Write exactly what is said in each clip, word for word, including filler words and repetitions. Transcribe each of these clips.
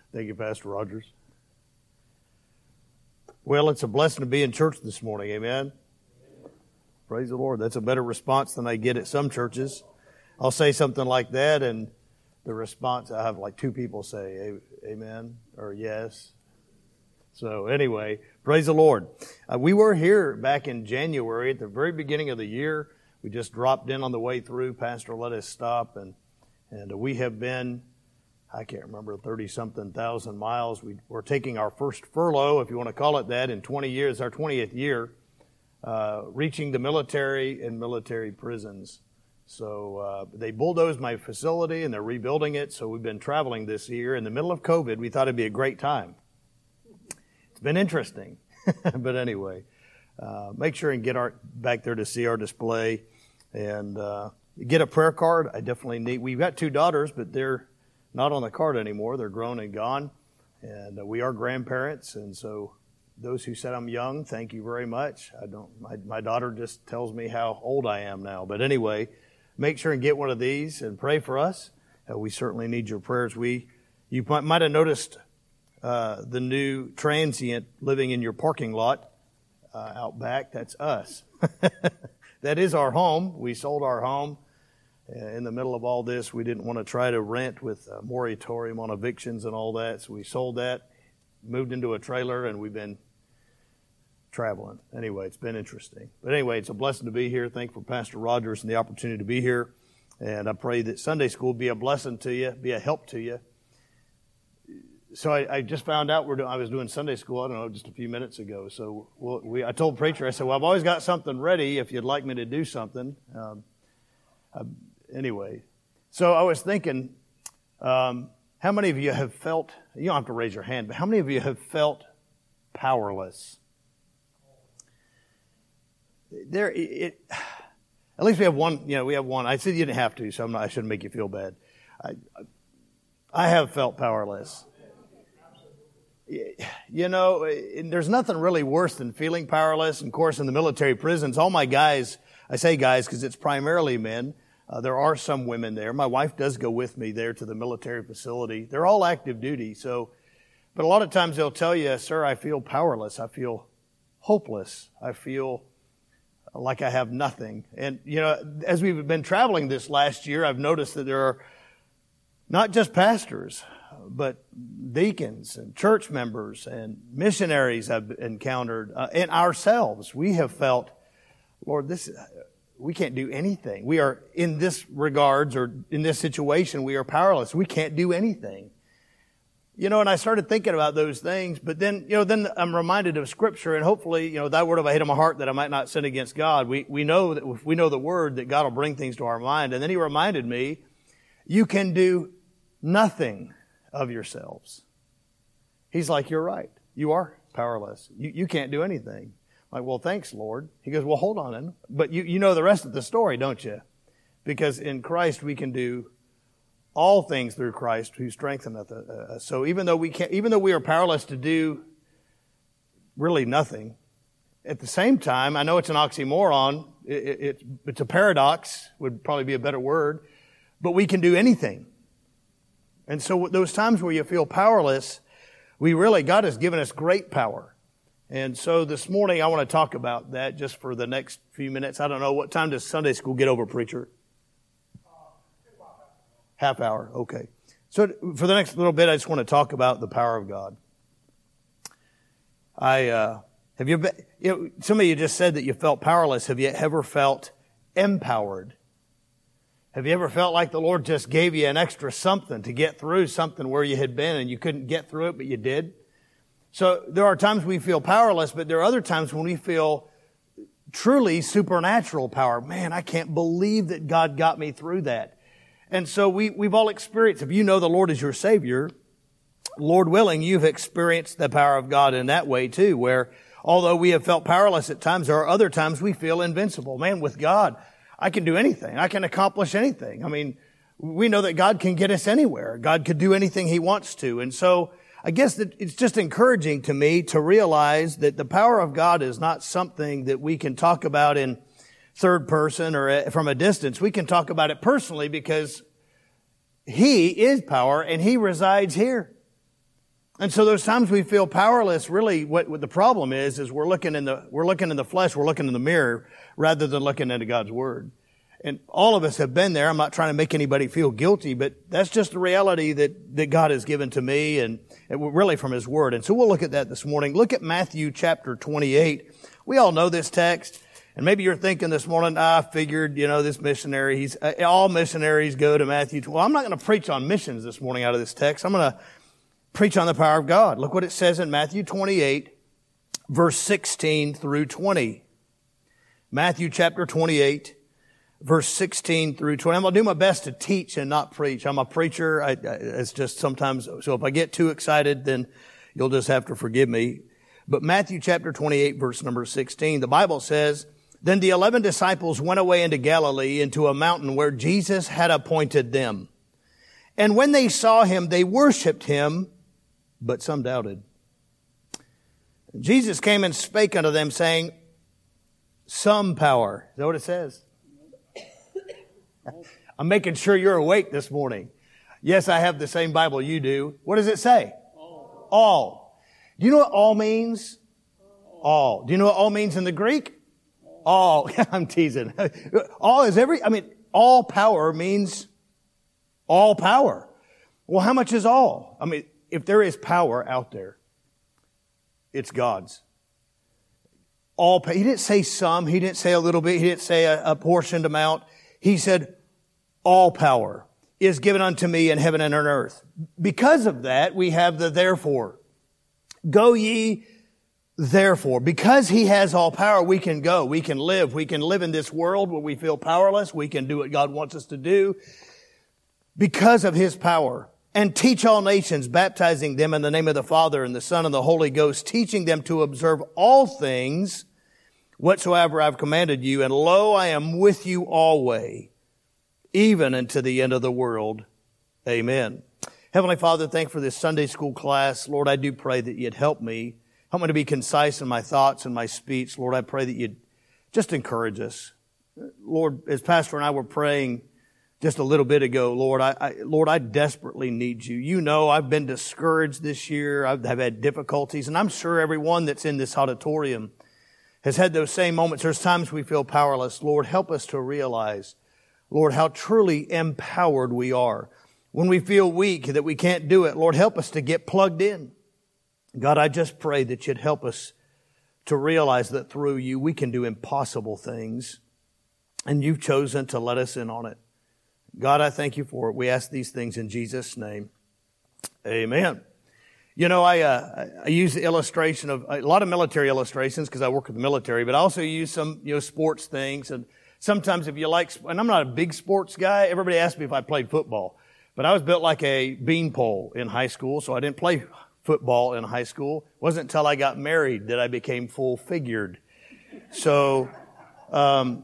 Thank you, Pastor Rogers. Well, it's a blessing to be in church this morning. Amen. Praise the Lord. That's a better response than I get at some churches. I'll say something like that, and the response, I have like two people say amen or yes. So anyway, praise the Lord. Uh, we were here back in January at the very beginning of the year. We just dropped in on the way through. Pastor let us stop, and and we have been, I can't remember, thirty-something thousand miles. We, we're taking our first furlough, if you want to call it that, in twenty years, our twentieth year, uh, reaching the military and military prisons. So uh, they bulldozed my facility, and they're rebuilding it, so we've been traveling this year. In the middle of COVID, we thought it'd be a great time. It's been interesting, but anyway, uh, make sure and get our back there to see our display, and uh, get a prayer card. I definitely need, we've got two daughters, but they're not on the card anymore. They're grown and gone, and uh, we are grandparents, and so those who said I'm young, thank you very much. I don't. My, my daughter just tells me how old I am now, but anyway, make sure and get one of these and pray for us. Uh, we certainly need your prayers. We, you might, might have noticed uh, the new transient living in your parking lot uh, out back. That's us. That is our home. We sold our home. In the middle of all this, we didn't want to try to rent with a moratorium on evictions and all that, so we sold that, moved into a trailer, and we've been traveling. Anyway, it's been interesting. But anyway, it's a blessing to be here. Thank you for Pastor Rogers and the opportunity to be here. And I pray that Sunday school be a blessing to you, be a help to you. So I, I just found out we're doing, I was doing Sunday school, I don't know, just a few minutes ago. So we'll, we, I told the preacher, I said, well, I've always got something ready if you'd like me to do something. Um, I, Anyway, so I was thinking, um, how many of you have felt, you don't have to raise your hand, but how many of you have felt powerless? There, it, at least we have one, you know, we have one. I said you didn't have to, so I'm not, I shouldn't make you feel bad. I, I have felt powerless. You know, there's nothing really worse than feeling powerless. And of course, in the military prisons, all my guys, I say guys because it's primarily men, Uh, there are some women there. My wife does go with me there to the military facility. They're all active duty. So, but a lot of times they'll tell you, sir, I feel powerless. I feel hopeless. I feel like I have nothing. And, you know, as we've been traveling this last year, I've noticed that there are not just pastors, but deacons and church members and missionaries I've encountered, uh, and ourselves. We have felt, Lord, this is, we can't do anything. We are, in this regards or in this situation, we are powerless. We can't do anything. You know, and I started thinking about those things, but then, you know, then I'm reminded of Scripture, and hopefully, you know, thy word have I hid in my heart that I might not sin against God. We, we know that if we know the word, that God will bring things to our mind. And then he reminded me, you can do nothing of yourselves. He's like, you're right. You are powerless. You, you can't do anything. Like, well, thanks, Lord. He goes, well, hold on. Then. But you, you know the rest of the story, don't you? Because in Christ we can do all things through Christ who strengtheneth us. So even though we can't, even though we are powerless to do really nothing, at the same time, I know it's an oxymoron. It, it, it, it's a paradox, would probably be a better word, but we can do anything. And so those times where you feel powerless, we really, God has given us great power. And so this morning I want to talk about that just for the next few minutes. I don't know, what time does Sunday school get over, preacher? Half hour, okay. So for the next little bit, I just want to talk about the power of God. I uh, have you, been, you know, some of you just said that you felt powerless. Have you ever felt empowered? Have you ever felt like the Lord just gave you an extra something to get through something where you had been and you couldn't get through it, but you did? So there are times we feel powerless, but there are other times when we feel truly supernatural power. Man, I can't believe that God got me through that. And so we, we've all experienced, if you know the Lord as your Savior, Lord willing, you've experienced the power of God in that way too, where although we have felt powerless at times, there are other times we feel invincible. Man, with God, I can do anything. I can accomplish anything. I mean, we know that God can get us anywhere. God could do anything He wants to. And so I guess that it's just encouraging to me to realize that the power of God is not something that we can talk about in third person or from a distance. We can talk about it personally because He is power and He resides here. And so those times we feel powerless, really what, what the problem is, is we're looking in the, we're looking in the flesh, we're looking in the mirror rather than looking into God's Word. And all of us have been there. I'm not trying to make anybody feel guilty, but that's just the reality that, that God has given to me and, and really from His Word. And so we'll look at that this morning. Look at Matthew chapter twenty-eight. We all know this text. And maybe you're thinking this morning, ah, I figured, you know, this missionary, he's, uh, all missionaries go to Matthew. Well, I'm not going to preach on missions this morning out of this text. I'm going to preach on the power of God. Look what it says in Matthew twenty-eight, verse sixteen through twenty. Matthew chapter twenty-eight, verse sixteen through twenty. I'm going to do my best to teach and not preach. I'm a preacher. I, I, it's just sometimes, so if I get too excited, then you'll just have to forgive me. But Matthew chapter twenty-eight, verse number sixteen, the Bible says, "Then the eleven disciples went away into Galilee, into a mountain where Jesus had appointed them. And when they saw Him, they worshipped Him, but some doubted. Jesus came and spake unto them, saying," some power. Is that what it says? I'm making sure you're awake this morning. Yes, I have the same Bible you do. What does it say? All. All. Do you know what all means? All. Do you know what all means in the Greek? All. I'm teasing. All is every, I mean, all power means all power. Well, how much is all? I mean, if there is power out there, it's God's. All. He didn't say some. He didn't say a little bit. He didn't say a, a portioned amount. He said, all power is given unto me in heaven and on earth. Because of that, we have the therefore. Go ye therefore. Because He has all power, we can go. We can live. We can live in this world where we feel powerless. We can do what God wants us to do because of His power. And teach all nations, baptizing them in the name of the Father and the Son and the Holy Ghost, teaching them to observe all things whatsoever I've commanded you. And lo, I am with you always, even unto the end of the world. Amen. Heavenly Father, thank you for this Sunday school class. Lord, I do pray that You'd help me. Help me to be concise in my thoughts and my speech. Lord, I pray that You'd just encourage us. Lord, as Pastor and I were praying just a little bit ago, Lord, I, I Lord, I desperately need You. You know I've been discouraged this year. I've, I've had difficulties, and I'm sure everyone that's in this auditorium has had those same moments. There's times we feel powerless. Lord, help us to realize, Lord, how truly empowered we are. When we feel weak, that we can't do it, Lord, help us to get plugged in. God, I just pray that You'd help us to realize that through You we can do impossible things, and You've chosen to let us in on it. God, I thank You for it. We ask these things in Jesus' name. Amen. You know, I, uh, I use the illustration of a lot of military illustrations because I work with the military, but I also use some, you know, sports things. And sometimes if you like, and I'm not a big sports guy, everybody asks me if I played football, but I was built like a beanpole in high school, so I didn't play football in high school. It wasn't until I got married that I became full-figured. So, um,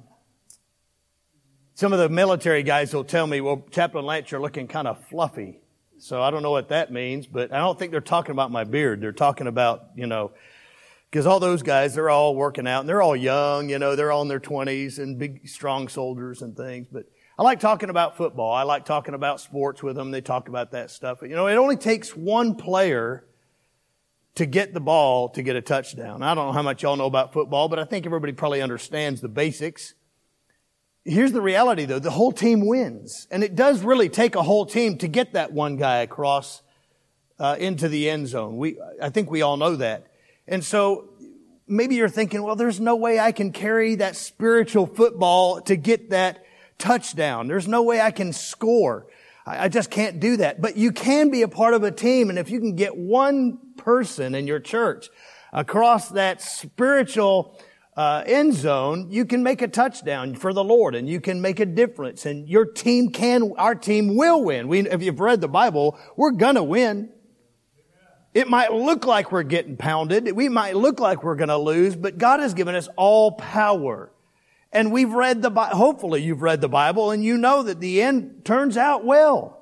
some of the military guys will tell me, well, Chaplain Lance, you're looking kind of fluffy. So I don't know what that means, but I don't think they're talking about my beard. They're talking about, you know, because all those guys, they're all working out and they're all young, you know, they're all in their twenties and big, strong soldiers and things. But I like talking about football. I like talking about sports with them. They talk about that stuff. But, you know, it only takes one player to get the ball to get a touchdown. I don't know how much y'all know about football, but I think everybody probably understands the basics. Here's the reality, though. The whole team wins. And it does really take a whole team to get that one guy across uh, into the end zone. We, I think we all know that. And so maybe you're thinking, well, there's no way I can carry that spiritual football to get that touchdown. There's no way I can score. I, I just can't do that. But you can be a part of a team. And if you can get one person in your church across that spiritual Uh, end zone, you can make a touchdown for the Lord and you can make a difference and your team can, our team will win. We, if you've read the Bible, we're gonna win. It might look like we're getting pounded. We might look like we're gonna lose, but God has given us all power. And we've read the Bible, hopefully you've read the Bible and you know that the end turns out well.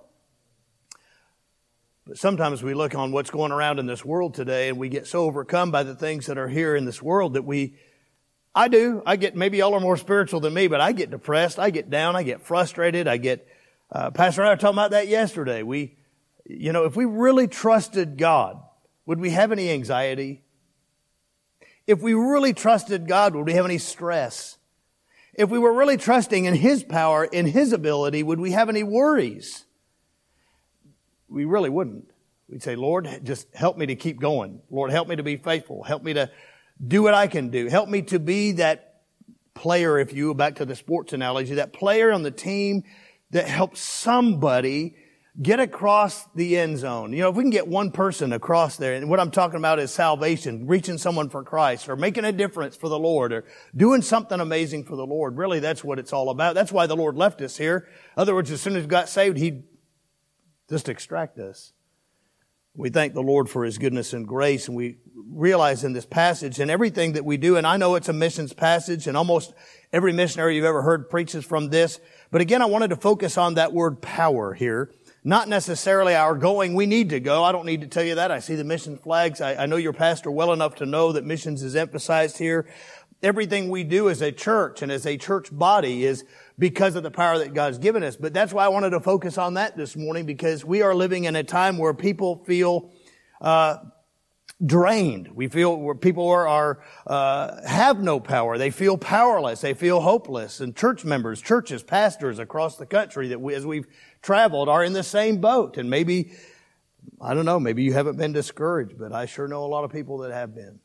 But sometimes we look on what's going around in this world today and we get so overcome by the things that are here in this world that we I do. I get, maybe y'all are more spiritual than me, but I get depressed. I get down. I get frustrated. I get, uh, Pastor and I were talking about that yesterday. We, you know, if we really trusted God, would we have any anxiety? If we really trusted God, would we have any stress? If we were really trusting in His power, in His ability, would we have any worries? We really wouldn't. We'd say, Lord, just help me to keep going. Lord, help me to be faithful. Help me to do what I can do. Help me to be that player, if you, back to the sports analogy, that player on the team that helps somebody get across the end zone. You know, if we can get one person across there, and what I'm talking about is salvation, reaching someone for Christ, or making a difference for the Lord, or doing something amazing for the Lord. Really, that's what it's all about. That's why the Lord left us here. In other words, as soon as we got saved, He'd just extract us. We thank the Lord for His goodness and grace, and we realize in this passage and everything that we do, and I know it's a missions passage, and almost every missionary you've ever heard preaches from this, but again, I wanted to focus on that word power here. Not necessarily our going, we need to go. I don't need to tell you that. I see the mission flags. I, I know your pastor well enough to know that missions is emphasized here. Everything we do as a church and as a church body is because of the power that God's given us. But that's why I wanted to focus on that this morning, because we are living in a time where people feel uh drained. We feel where people are, are uh have no power. They feel powerless. They feel hopeless. And church members, churches, pastors across the country that we, as we've traveled, are in the same boat. And maybe, I don't know, maybe you haven't been discouraged, but I sure know a lot of people that have been.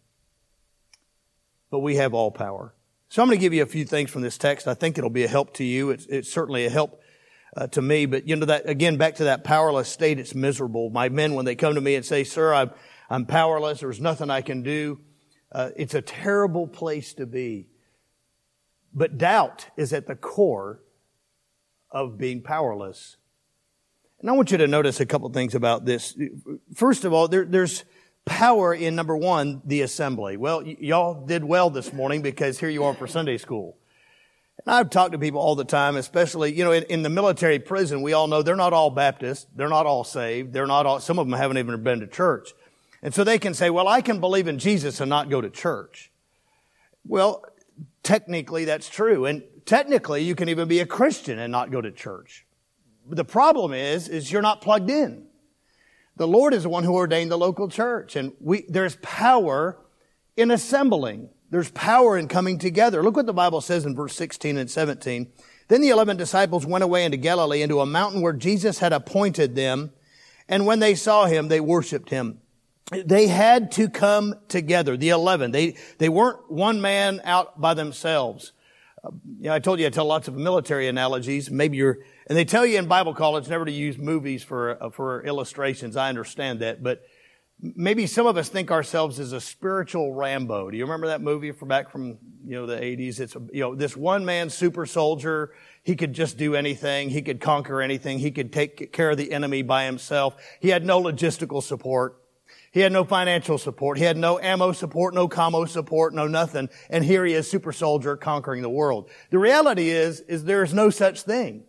But we have all power. So I'm going to give you a few things from this text. I think it'll be a help to you. It's, it's certainly a help uh, to me. But you know, that again, back to that powerless state, it's miserable. My men, when they come to me and say, "Sir, I'm I'm powerless. There's nothing I can do," uh, it's a terrible place to be. But doubt is at the core of being powerless. And I want you to notice a couple things about this. First of all, there, there's power in, number one, the assembly. Well, y- y'all did well this morning, because here you are for Sunday school. And I've talked to people all the time, especially, you know, in, in the military prison, we all know they're not all Baptist. They're not all saved. They're not all, some of them haven't even been to church. And so they can say, well, I can believe in Jesus and not go to church. Well, technically that's true. And technically you can even be a Christian and not go to church. But the problem is, is you're not plugged in. The Lord is the one who ordained the local church. And we, there's power in assembling. There's power in coming together. Look what the Bible says in verse sixteen and seventeen. Then the eleven disciples went away into Galilee, into a mountain where Jesus had appointed them. And when they saw Him, they worshiped Him. They had to come together, the eleven. They, they weren't one man out by themselves. Uh, you know, I told you I tell lots of military analogies. Maybe you're, and they tell you in Bible college never to use movies for, uh, for illustrations. I understand that, but maybe some of us think ourselves as a spiritual Rambo. Do you remember that movie from back from, you know, the eighties? It's, a, you know, this one man super soldier. He could just do anything. He could conquer anything. He could take care of the enemy by himself. He had no logistical support. He had no financial support. He had no ammo support, no commo support, no nothing. And here he is, super soldier, conquering the world. The reality is, is there is no such thing.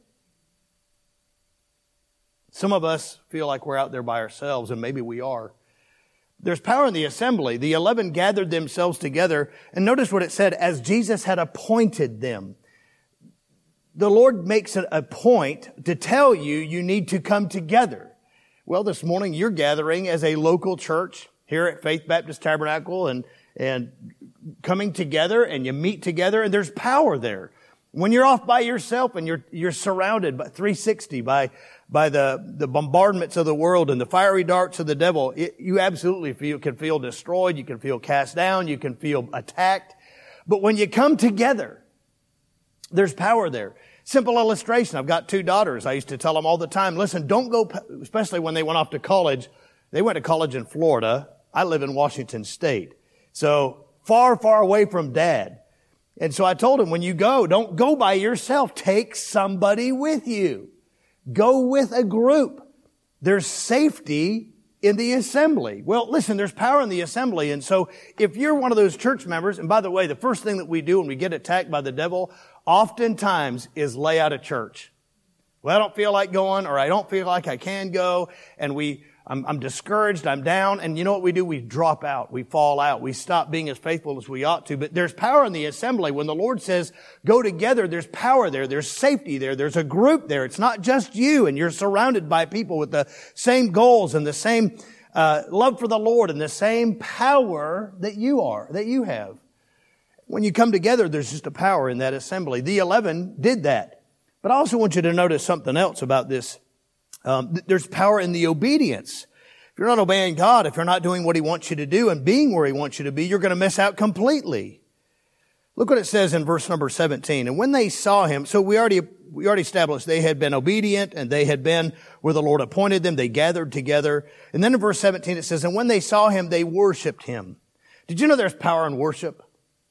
Some of us feel like we're out there by ourselves, and maybe we are. There's power in the assembly. The eleven gathered themselves together, and notice what it said, as Jesus had appointed them. The Lord makes it a point to tell you you need to come together. Well, this morning you're gathering as a local church here at Faith Baptist Tabernacle and, and coming together, and you meet together, and there's power there. When you're off by yourself and you're, you're surrounded by three sixty by, by the, the bombardments of the world and the fiery darts of the devil, it, you absolutely feel, can feel destroyed. You can feel cast down. You can feel attacked. But when you come together, there's power there. Simple illustration. I've got two daughters. I used to tell them all the time, listen, don't go, especially when they went off to college. They went to college in Florida. I live in Washington State. So far, far away from Dad. And so I told them, when you go, don't go by yourself. Take somebody with you. Go with a group. There's safety in the assembly. Well, listen, there's power in the assembly. And so if you're one of those church members, and by the way, the first thing that we do when we get attacked by the devil, oftentimes is lay out a church. Well, I don't feel like going, or I don't feel like I can go, and we, I'm, I'm discouraged, I'm down, and you know what we do? We drop out, we fall out, we stop being as faithful as we ought to. But there's power in the assembly. When the Lord says, go together, there's power there, there's safety there, there's a group there. It's not just you, and you're surrounded by people with the same goals and the same uh, love for the Lord and the same power that you are, that you have. When you come together, there's just a power in that assembly. The eleven did that. But I also want you to notice something else about this. Um, th- there's power in the obedience. If you're not obeying God, if you're not doing what He wants you to do and being where He wants you to be, you're going to miss out completely. Look what it says in verse number seventeen. And when they saw Him, so we already, we already established they had been obedient and they had been where the Lord appointed them. They gathered together. And then in verse seventeen it says, and when they saw Him, they worshiped Him. Did you know there's power in worship?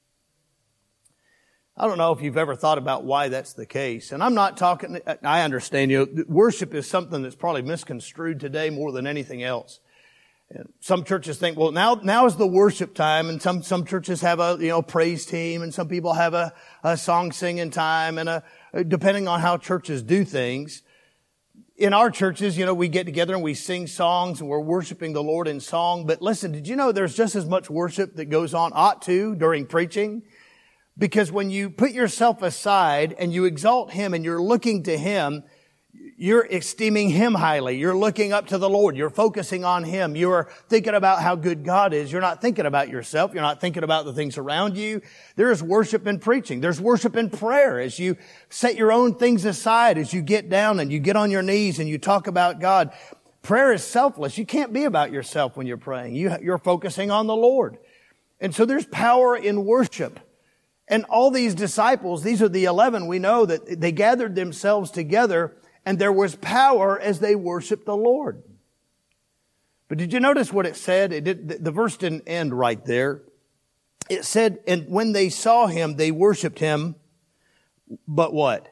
I don't know if you've ever thought about why that's the case. And I'm not talking, I understand, you know, worship is something that's probably misconstrued today more than anything else. And some churches think, well, now, now is the worship time. And some, some churches have a, you know, praise team. And some people have a, a song singing time and a, depending on how churches do things. In our churches, you know, we get together and we sing songs and we're worshiping the Lord in song. But listen, did you know there's just as much worship that goes on, ought to, during preaching? Because when you put yourself aside and you exalt Him and you're looking to Him, you're esteeming Him highly. You're looking up to the Lord. You're focusing on Him. You're thinking about how good God is. You're not thinking about yourself. You're not thinking about the things around you. There's worship in preaching. There's worship in prayer as you set your own things aside, as you get down and you get on your knees and you talk about God. Prayer is selfless. You can't be about yourself when you're praying. You, you're focusing on the Lord. And so there's power in worship. And all these disciples, these are the eleven, we know that they gathered themselves together and there was power as they worshiped the Lord. But did you notice what it said? It did, the verse didn't end right there. It said, and when they saw Him, they worshiped Him, but what?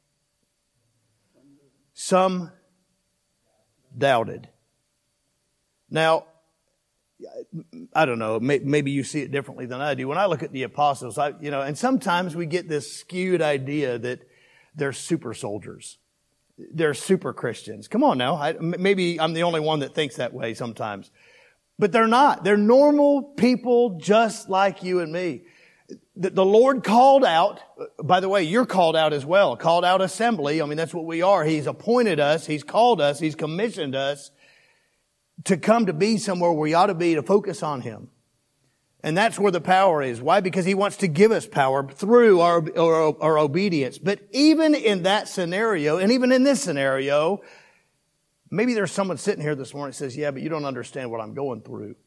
Some doubted. Now, I don't know, maybe you see it differently than I do. When I look at the apostles, I, you know, and sometimes we get this skewed idea that they're super soldiers. They're super Christians. Come on now. I, maybe I'm the only one that thinks that way sometimes. But they're not. They're normal people just like you and me. The, the Lord called out, by the way, you're called out as well, called out assembly. I mean, that's what we are. He's appointed us. He's called us. He's commissioned us to come to be somewhere where we ought to be, to focus on Him. And that's where the power is. Why? Because He wants to give us power through our, our, our obedience. But even in that scenario, and even in this scenario, maybe there's someone sitting here this morning that says, yeah, but you don't understand what I'm going through.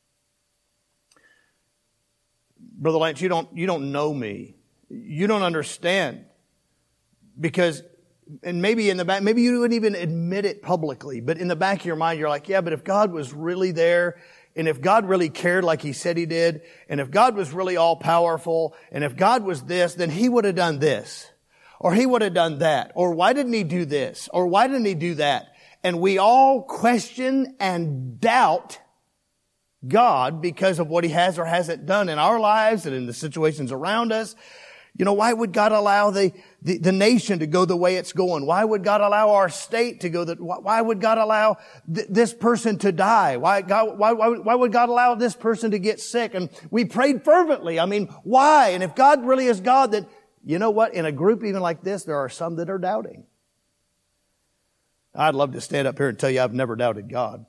Brother Lance, you don't, you don't know me. You don't understand. Because And maybe in the back, maybe you wouldn't even admit it publicly, but in the back of your mind, you're like, yeah, but if God was really there, and if God really cared like He said He did, and if God was really all powerful, and if God was this, then He would have done this, or He would have done that, or why didn't He do this, or why didn't He do that? And we all question and doubt God because of what He has or hasn't done in our lives and in the situations around us. You know, why would God allow the, the, the nation to go the way it's going? Why would God allow our state to go the, why would God allow th- this person to die? Why, God, why, why, why would God allow this person to get sick? And we prayed fervently. I mean, why? And if God really is God, then, you know what? In a group even like this, there are some that are doubting. I'd love to stand up here and tell you I've never doubted God.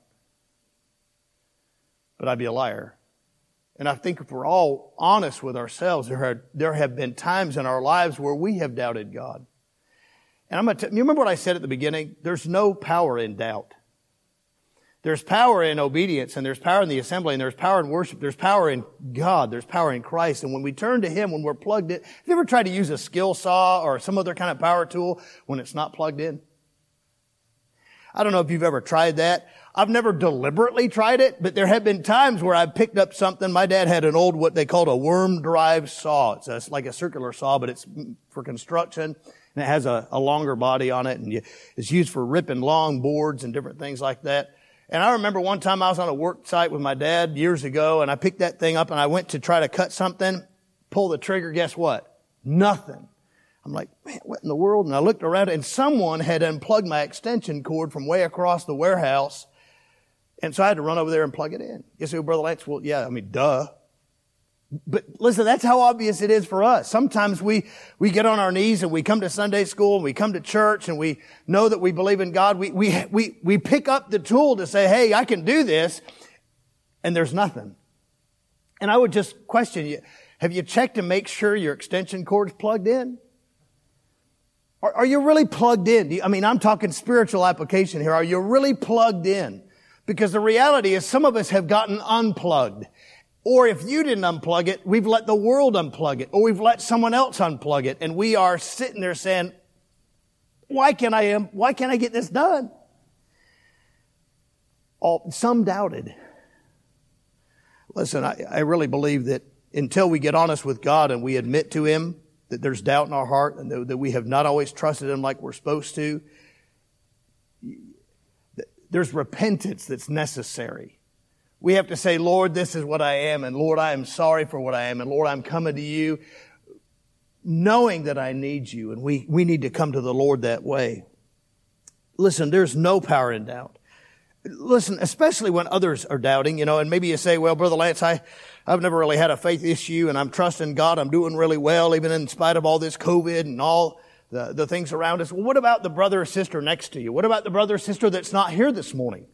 But I'd be a liar. And I think if we're all honest with ourselves, there, are, there have been times in our lives where we have doubted God. And I'm going to, you remember what I said at the beginning? There's no power in doubt. There's power in obedience, and there's power in the assembly, and there's power in worship. There's power in God. There's power in Christ. And when we turn to Him, when we're plugged in, have you ever tried to use a skill saw or some other kind of power tool when it's not plugged in? I don't know if you've ever tried that. I've never deliberately tried it, but there have been times where I've picked up something. My dad had an old, what they called a worm drive saw. It's a, like a circular saw, but it's for construction, and it has a, a longer body on it, and you, it's used for ripping long boards and different things like that. And I remember one time I was on a work site with my dad years ago, and I picked that thing up, and I went to try to cut something, pull the trigger, guess what? Nothing. I'm like, man, what in the world? And I looked around, and someone had unplugged my extension cord from way across the warehouse. And so I had to run over there and plug it in. You say, well, Brother Lance, well, yeah, I mean, duh. But listen, that's how obvious it is for us. Sometimes we, we get on our knees and we come to Sunday school and we come to church and we know that we believe in God. We, we, we, we pick up the tool to say, hey, I can do this. And there's nothing. And I would just question you, have you checked to make sure your extension cord's plugged in? Are, are you really plugged in? Do you, I mean, I'm talking spiritual application here. Are you really plugged in? Because the reality is some of us have gotten unplugged. Or if you didn't unplug it, we've let the world unplug it. Or we've let someone else unplug it. And we are sitting there saying, why can't I, why can't I get this done? All, some doubted. Listen, I, I really believe that until we get honest with God and we admit to Him that there's doubt in our heart and that we have not always trusted Him like we're supposed to, there's repentance that's necessary. We have to say, Lord, this is what I am, and Lord, I am sorry for what I am, and Lord, I'm coming to you knowing that I need you, and we, we need to come to the Lord that way. Listen, there's no power in doubt. Listen, especially when others are doubting, you know, and maybe you say, well, Brother Lance, I, I've never really had a faith issue, and I'm trusting God, I'm doing really well, even in spite of all this COVID and all the, the things around us. Well, what about the brother or sister next to you? What about the brother or sister that's not here this morning?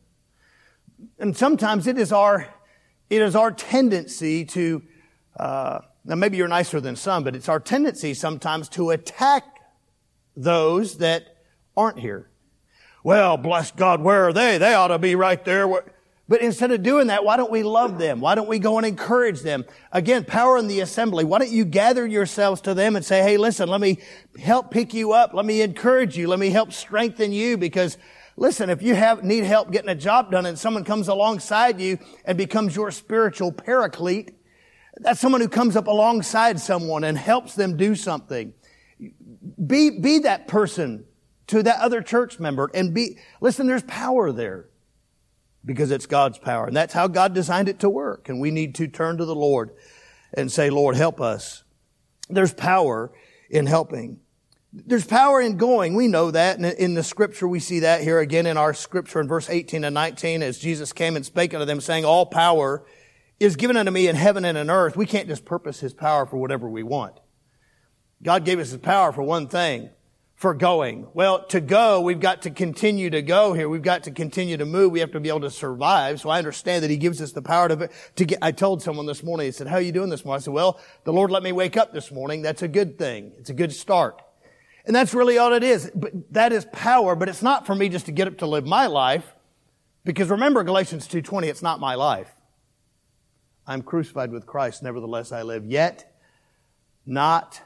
And sometimes it is our, it is our tendency to, uh, now maybe you're nicer than some, but it's our tendency sometimes to attack those that aren't here. Well, bless God, where are they? They ought to be right there. But instead of doing that, why don't we love them? Why don't we go and encourage them? Again, power in the assembly. Why don't you gather yourselves to them and say, hey, listen, let me help pick you up. Let me encourage you. Let me help strengthen you, because listen, if you have need help getting a job done and someone comes alongside you and becomes your spiritual paraclete, that's someone who comes up alongside someone and helps them do something. Be, be that person to that other church member and be, listen, there's power there because it's God's power. And that's how God designed it to work. And we need to turn to the Lord and say, Lord, help us. There's power in helping. There's power in going. We know that. And in the scripture, we see that here again in our scripture in verse eighteen and nineteen, as Jesus came and spake unto them, saying, all power is given unto me in heaven and in earth. We can't just purpose His power for whatever we want. God gave us His power for one thing, for going. Well, to go, we've got to continue to go here. We've got to continue to move. We have to be able to survive. So I understand that He gives us the power to, to get. I told someone this morning, he said, how are you doing this morning? I said, well, the Lord let me wake up this morning. That's a good thing. It's a good start. And that's really all it is. But that is power, but it's not for me just to get up to live my life. Because remember Galatians two twenty, it's not my life. I'm crucified with Christ, nevertheless I live. Yet, not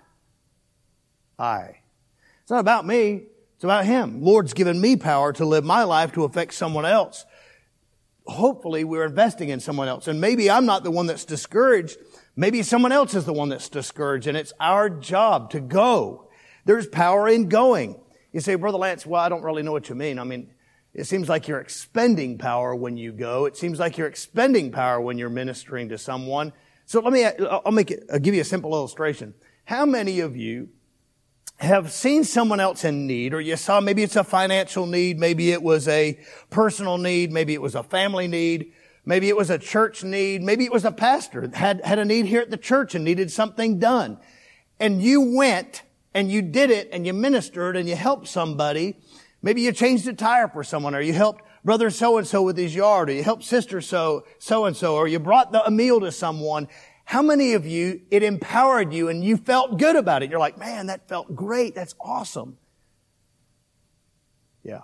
I. It's not about me. It's about Him. Lord's given me power to live my life to affect someone else. Hopefully we're investing in someone else. And maybe I'm not the one that's discouraged. Maybe someone else is the one that's discouraged. And it's our job to go. There's power in going. You say, Brother Lance, well, I don't really know what you mean. I mean, it seems like you're expending power when you go. It seems like you're expending power when you're ministering to someone. So let me, I'll make it, I'll give you a simple illustration. How many of you have seen someone else in need, or you saw, maybe it's a financial need, maybe it was a personal need, maybe it was a family need, maybe it was a church need, maybe it was a pastor that had, had a need here at the church and needed something done. And you went and you did it and you ministered and you helped somebody. Maybe you changed a tire for someone, or you helped brother so-and-so with his yard, or you helped sister so, so-and-so, or you brought the, a meal to someone. How many of you, it empowered you and you felt good about it? You're like, man, that felt great. That's awesome. Yeah.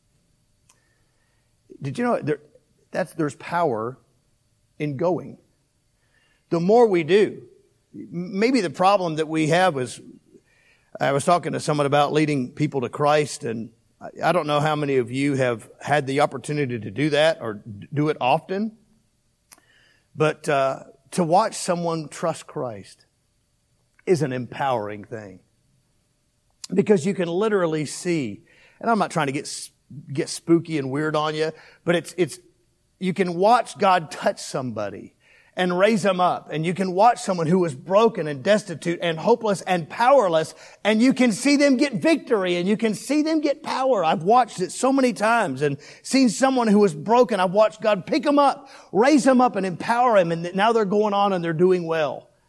Did you know there, that's, there's power in going? The more we do, maybe the problem that we have is, I was talking to someone about leading people to Christ, and I don't know how many of you have had the opportunity to do that or do it often, but uh, to watch someone trust Christ is an empowering thing, because you can literally see, and I'm not trying to get get spooky and weird on you, but it's it's you can watch God touch somebody and raise them up. And you can watch someone who was broken and destitute and hopeless and powerless, and you can see them get victory and you can see them get power. I've watched it so many times and seen someone who was broken. I've watched God pick them up, raise them up and empower them, and now they're going on and they're doing well.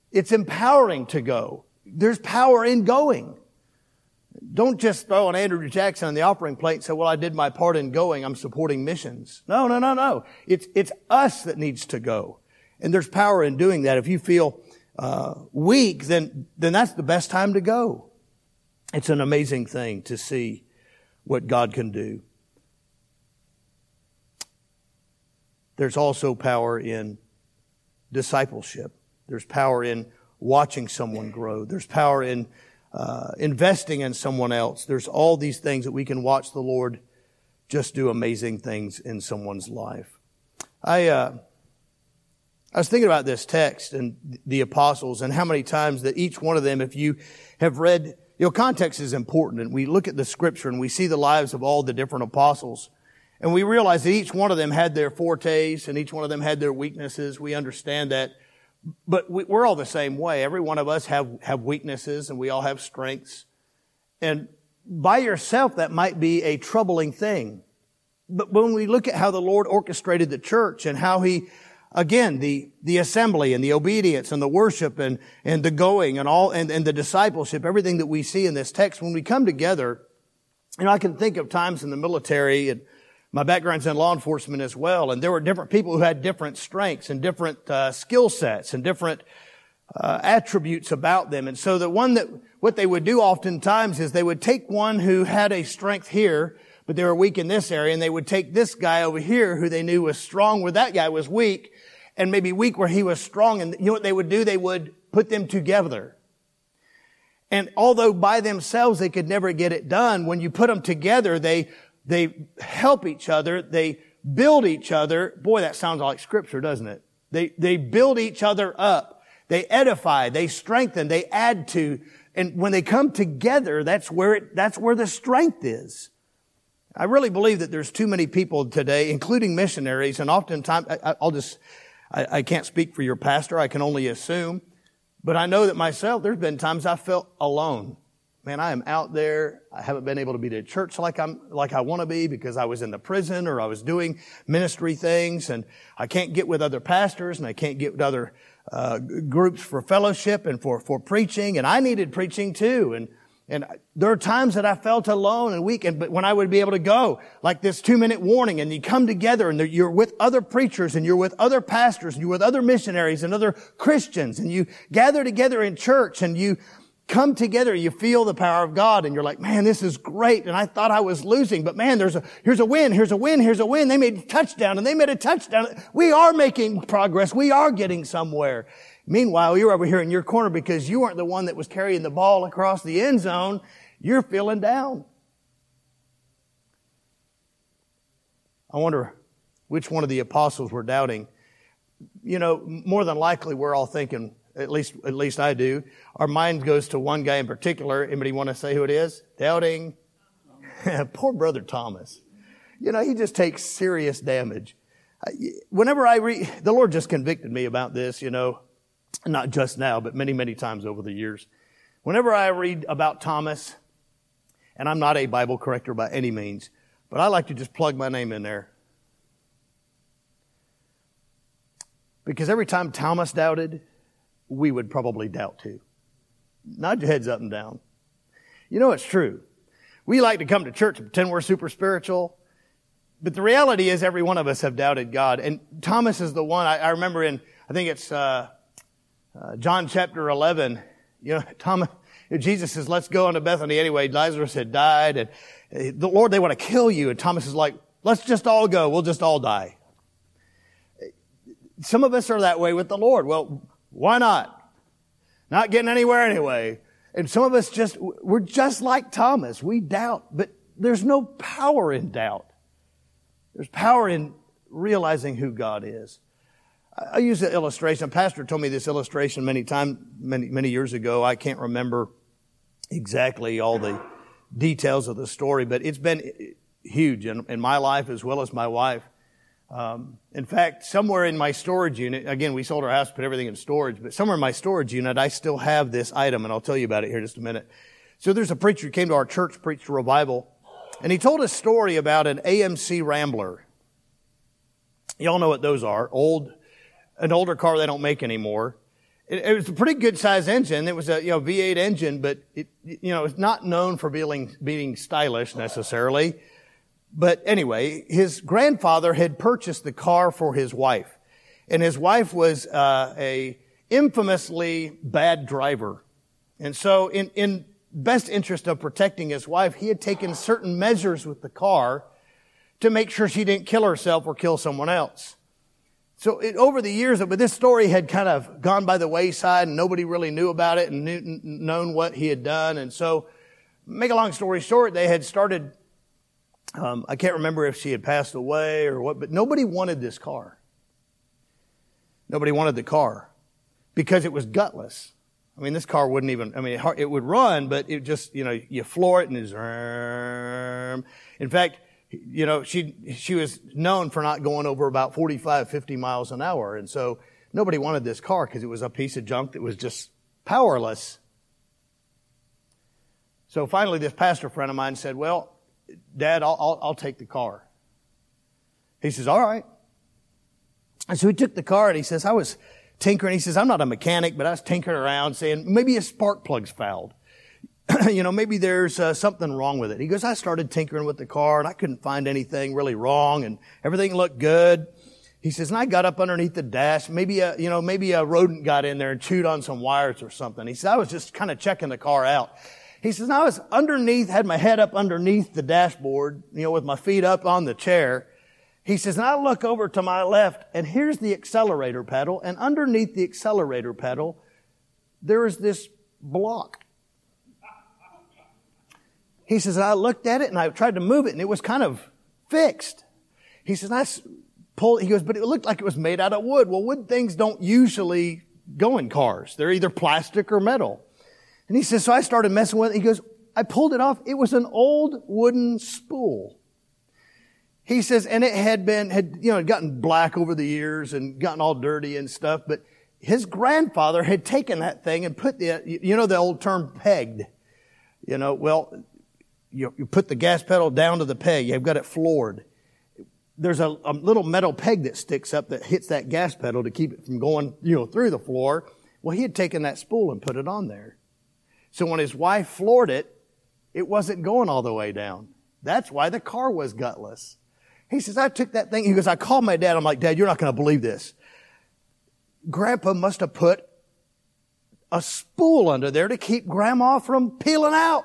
It's empowering to go. There's power in going. Don't just throw an Andrew Jackson on the offering plate and say, well, I did my part in going. I'm supporting missions. No, no, no, no. It's, it's us that needs to go. And there's power in doing that. If you feel uh, weak, then, then that's the best time to go. It's an amazing thing to see what God can do. There's also power in discipleship. There's power in watching someone grow. There's power in uh, investing in someone else. There's all these things that we can watch the Lord just do amazing things in someone's life. I uh, I was thinking about this text and the apostles and how many times that each one of them, if you have read, you know, context is important, and we look at the scripture and we see the lives of all the different apostles. And we realize that each one of them had their fortes and each one of them had their weaknesses. We understand that. But we, we're all the same way. Every one of us have, have weaknesses and we all have strengths. And by yourself, that might be a troubling thing. But when we look at how the Lord orchestrated the church and how He, again, the, the assembly and the obedience and the worship and, and the going and all, and, and the discipleship, everything that we see in this text, when we come together, you know, I can think of times in the military, and my background's in law enforcement as well, and there were different people who had different strengths and different uh, skill sets and different uh, attributes about them. And so the one that, what they would do oftentimes is they would take one who had a strength here, but they were weak in this area, and they would take this guy over here who they knew was strong where that guy was weak, and maybe weak where he was strong. And you know what they would do? They would put them together. And although by themselves they could never get it done, when you put them together, they They help each other. They build each other. Boy, that sounds like scripture, doesn't it? They, they build each other up. They edify. They strengthen. They add to. And when they come together, that's where it, that's where the strength is. I really believe that there's too many people today, including missionaries, and oftentimes, I, I'll just, I, I can't speak for your pastor. I can only assume. But I know that myself, there's been times I felt alone. Man, I am out there. I haven't been able to be to church like I'm, like I want to be because I was in the prison or I was doing ministry things, and I can't get with other pastors and I can't get with other uh, groups for fellowship and for, for preaching. And I needed preaching too. And, and there are times that I felt alone and weak. And, but when I would be able to go, like this two minute warning, and you come together and you're with other preachers and you're with other pastors and you're with other missionaries and other Christians, and you gather together in church and you come together, you feel the power of God, and you're like, man, this is great. And I thought I was losing, but man, there's a, here's a win, here's a win, here's a win. They made a touchdown and they made a touchdown. We are making progress. We are getting somewhere. Meanwhile, you're over here in your corner because you weren't the one that was carrying the ball across the end zone. You're feeling down. I wonder which one of the apostles were doubting. You know, more than likely we're all thinking, At least, at least I do. Our mind goes to one guy in particular. Anybody want to say who it is? Doubting. Poor brother Thomas. You know, he just takes serious damage. Whenever I read, the Lord just convicted me about this, you know, not just now, but many, many times over the years. Whenever I read about Thomas, and I'm not a Bible corrector by any means, but I like to just plug my name in there. Because every time Thomas doubted, we would probably doubt too. Nod your heads up and down. You know it's true. We like to come to church and pretend we're super spiritual, but the reality is every one of us have doubted God. And Thomas is the one, I, I remember in, I think it's uh, uh, John chapter eleven, you know, Thomas, Jesus says, let's go on to Bethany anyway. Lazarus had died, and uh, the Lord, they want to kill you. And Thomas is like, let's just all go. We'll just all die. Some of us are that way with the Lord. Well, why not? Not getting anywhere anyway. And some of us just, we're just like Thomas. We doubt, but there's no power in doubt. There's power in realizing who God is. I use the illustration. A pastor told me this illustration many times, many, many years ago. I can't remember exactly all the details of the story, but it's been huge in, in my life as well as my wife. Um, in fact, somewhere in my storage unit, again, we sold our house, put everything in storage, but somewhere in my storage unit, I still have this item, and I'll tell you about it here in just a minute. So there's a preacher who came to our church, preached a revival, and he told a story about an A M C Rambler. Y'all know what those are. Old, an older car they don't make anymore. It, it was a pretty good sized engine. It was a, you know, V eight engine, but it, you know, it's not known for being, being stylish necessarily. But anyway, his grandfather had purchased the car for his wife. And his wife was, uh, a infamously bad driver. And so in, in best interest of protecting his wife, he had taken certain measures with the car to make sure she didn't kill herself or kill someone else. So it, over the years, but this story had kind of gone by the wayside and nobody really knew about it and knew, known what he had done. And so, make a long story short, they had started, um, I can't remember if she had passed away or what, but nobody wanted this car. Nobody wanted the car because it was gutless. I mean, this car wouldn't even, I mean, it, it would run, but it just, you know, you floor it and it's, in fact, you know, she, she was known for not going over about forty-five, fifty miles an hour. And so nobody wanted this car because it was a piece of junk that was just powerless. So finally, this pastor friend of mine said, well, Dad, I'll, I'll, I'll take the car. He says, all right. And so he took the car and he says, I was tinkering. He says, I'm not a mechanic, but I was tinkering around saying, maybe a spark plug's fouled. You know, maybe there's uh, something wrong with it. He goes, I started tinkering with the car and I couldn't find anything really wrong and everything looked good. He says, and I got up underneath the dash. Maybe a, you know, maybe a rodent got in there and chewed on some wires or something. He says, I was just kind of checking the car out. He says, and I was underneath, had my head up underneath the dashboard, you know, with my feet up on the chair. He says, and I look over to my left and here's the accelerator pedal. And underneath the accelerator pedal, there is this block. He says, I looked at it and I tried to move it and it was kind of fixed. He says, I pulled, he goes, but it looked like it was made out of wood. Well, wood things don't usually go in cars. They're either plastic or metal. And he says, so I started messing with it. He goes, I pulled it off. It was an old wooden spool. He says, and it had been, had, you know, gotten black over the years and gotten all dirty and stuff. But his grandfather had taken that thing and put the, you know, the old term pegged. You know, well, You, you put the gas pedal down to the peg. You've got it floored. There's a, a little metal peg that sticks up that hits that gas pedal to keep it from going, you know, through the floor. Well, he had taken that spool and put it on there. So when his wife floored it, it wasn't going all the way down. That's why the car was gutless. He says, I took that thing. He goes, I called my dad. I'm like, Dad, you're not going to believe this. Grandpa must have put a spool under there to keep Grandma from peeling out.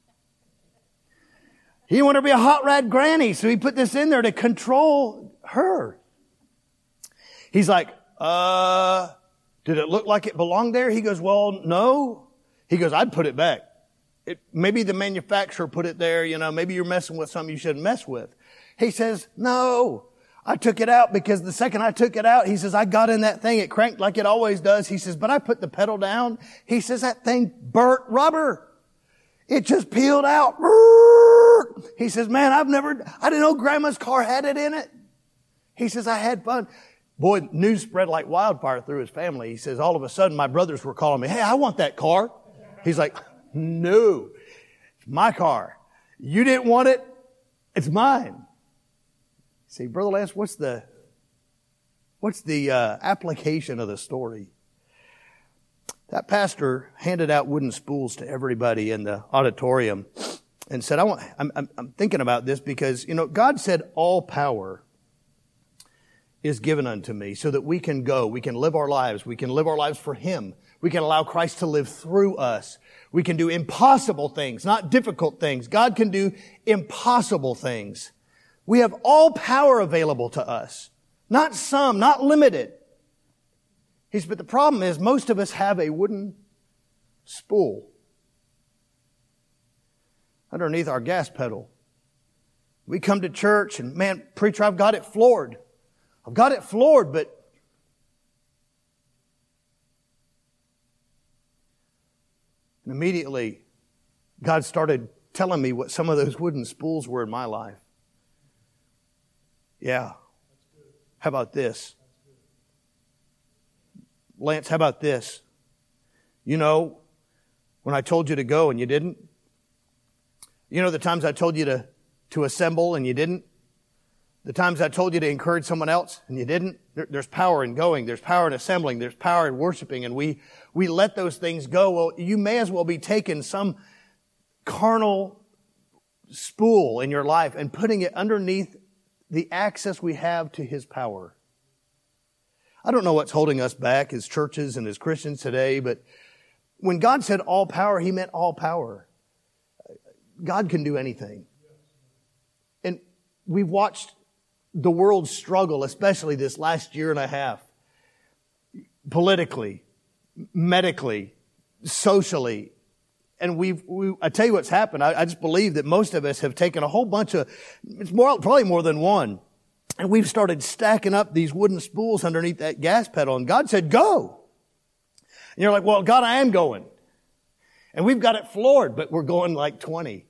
He wanted to be a hot rod granny, so he put this in there to control her. He's like, uh, did it look like it belonged there? He goes, well, no. He goes, I'd put it back. It, maybe the manufacturer put it there, you know, maybe you're messing with something you shouldn't mess with. He says, no, I took it out because the second I took it out, he says, I got in that thing. It cranked like it always does. He says, but I put the pedal down. He says, that thing burnt rubber. It just peeled out. He says, man, I've never, I didn't know Grandma's car had it in it. He says, I had fun. Boy, news spread like wildfire through his family. He says, all of a sudden, my brothers were calling me, hey, I want that car. He's like, no, it's my car. You didn't want it. It's mine. See, Brother Lance, what's the, what's the uh, application of the story? That pastor handed out wooden spools to everybody in the auditorium and said, I want, I'm, I'm, I'm thinking about this because, you know, God said all power is given unto me so that we can go, we can live our lives, we can live our lives for Him. We can allow Christ to live through us. We can do impossible things, not difficult things. God can do impossible things. We have all power available to us. Not some, not limited. He said, but the problem is most of us have a wooden spool underneath our gas pedal. We come to church and, man, preacher, I've got it floored. I've got it floored, but and immediately God started telling me what some of those wooden spools were in my life. Yeah. How about this? Lance, how about this? You know, when I told you to go and you didn't? You know the times I told you to, to assemble and you didn't? The times I told you to encourage someone else and you didn't, there, there's power in going. There's power in assembling. There's power in worshiping. And we, we let those things go. Well, you may as well be taking some carnal spool in your life and putting it underneath the access we have to His power. I don't know what's holding us back as churches and as Christians today, but when God said all power, He meant all power. God can do anything. And we've watched the world struggle, especially this last year and a half, politically, medically, socially. And we've, we, I tell you what's happened. I, I just believe that most of us have taken a whole bunch of, it's more, probably more than one. And we've started stacking up these wooden spools underneath that gas pedal. And God said, go. And you're like, well, God, I am going. And we've got it floored, but we're going like twenty.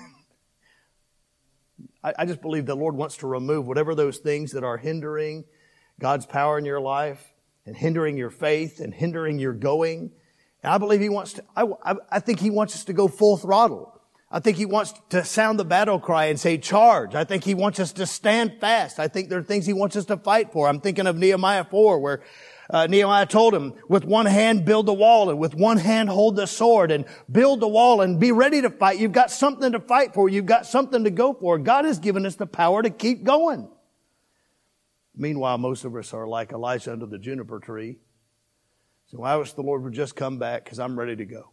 I, I just believe the Lord wants to remove whatever those things that are hindering God's power in your life and hindering your faith and hindering your going. And I believe He wants to, I, I, I think He wants us to go full throttle. I think He wants to sound the battle cry and say, charge. I think He wants us to stand fast. I think there are things He wants us to fight for. I'm thinking of Nehemiah four, where uh, Nehemiah told him, with one hand build the wall, and with one hand hold the sword, and build the wall and be ready to fight. You've got something to fight for. You've got something to go for. God has given us the power to keep going. Meanwhile, most of us are like Elijah under the juniper tree. So I wish the Lord would just come back because I'm ready to go.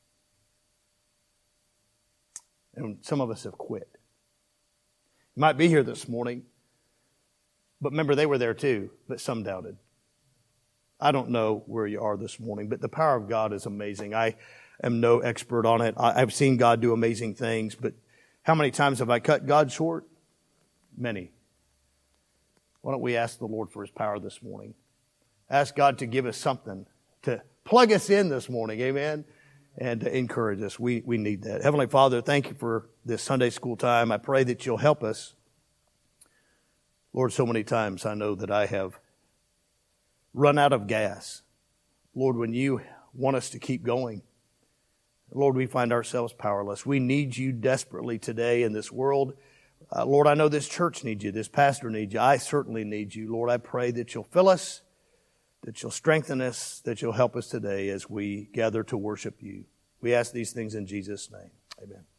And some of us have quit. You might be here this morning, but remember they were there too, but some doubted. I don't know where you are this morning, but the power of God is amazing. I am no expert on it. I've seen God do amazing things, but how many times have I cut God short? Many. Why don't we ask the Lord for His power this morning? Ask God to give us something to plug us in this morning, amen, and to encourage us. We we need that. Heavenly Father, thank you for this Sunday school time. I pray that you'll help us. Lord, so many times I know that I have run out of gas. Lord, when you want us to keep going, Lord, we find ourselves powerless. We need you desperately today in this world. Uh, Lord, I know this church needs you. This pastor needs you. I certainly need you. Lord, I pray that you'll fill us, that you'll strengthen us, that you'll help us today as we gather to worship you. We ask these things in Jesus' name. Amen.